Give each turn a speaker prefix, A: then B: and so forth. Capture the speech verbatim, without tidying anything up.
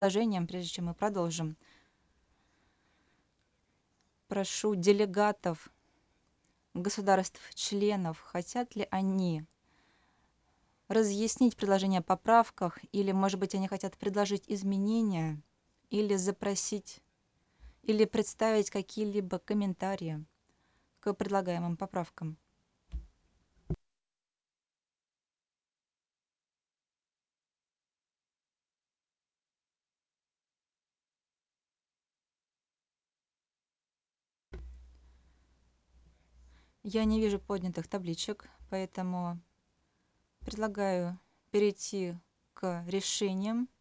A: предложением, прежде чем мы продолжим. Прошу делегатов государств-членов, хотят ли они разъяснить предложение о поправках, или, может быть, они хотят предложить изменения, или запросить, или представить какие-либо комментарии к предлагаемым поправкам. Я не вижу поднятых табличек, поэтому предлагаю перейти к решениям.